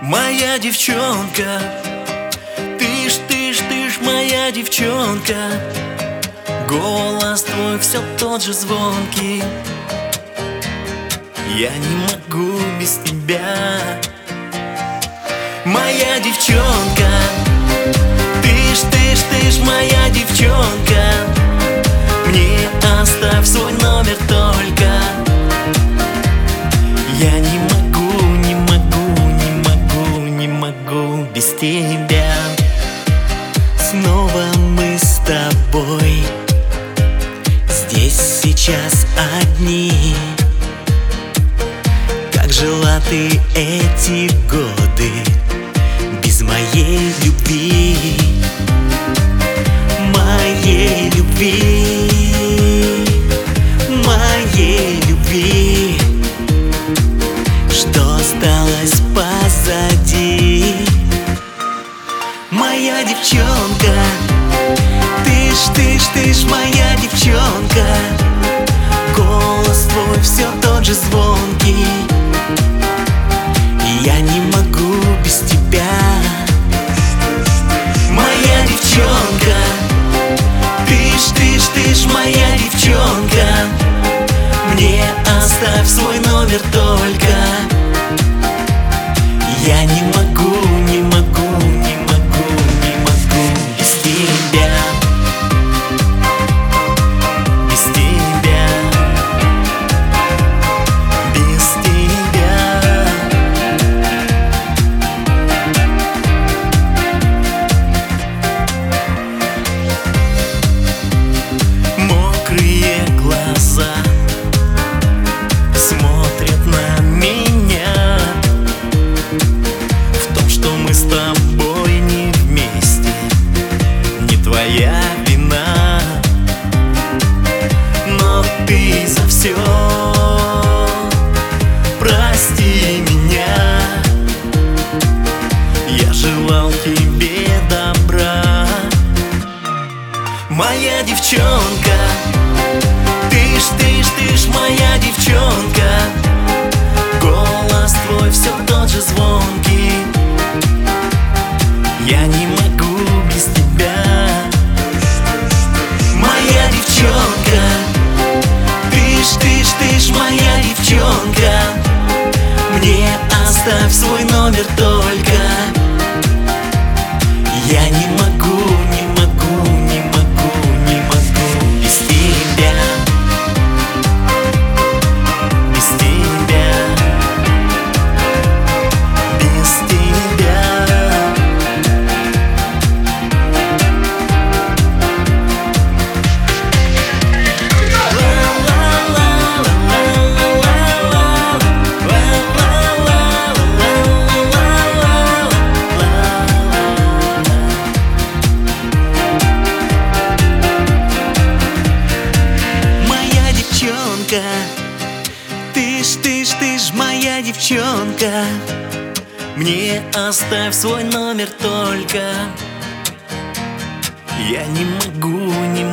Моя девчонка, ты ж моя девчонка. Голос твой все тот же звонкий. Я не могу без тебя. Моя девчонка, ты ж моя девчонка. Мне оставь свой номер только. Я не могу без тебя. Снова мы с тобой здесь сейчас одни. Как жила ты эти годы без моей любви? Моей любви, моей любви, что осталось позади. Моя девчонка, ты ж моя девчонка. Голос твой все тот же звонкий. Я не могу без тебя. Моя девчонка, ты ж моя девчонка. Мне оставь свой номер только. Я не могу без тебя. Без тебя. Без тебя. Мокрые глаза смотрят на меня. В том, что мы с тобой не вместе, не твоя вина. Но ты за все прости меня. Я желал тебе добра. Моя девчонка, ты ж моя девчонка. Голос твой все тот же звонкий. Я не могу без тебя. Моя девчонка, ты ж моя девчонка. Мне оставь свой номер только. Я не могу без тебя. Без тебя. Без тебя. Ты ж моя девчонка. Мне оставь свой номер только. Я не могу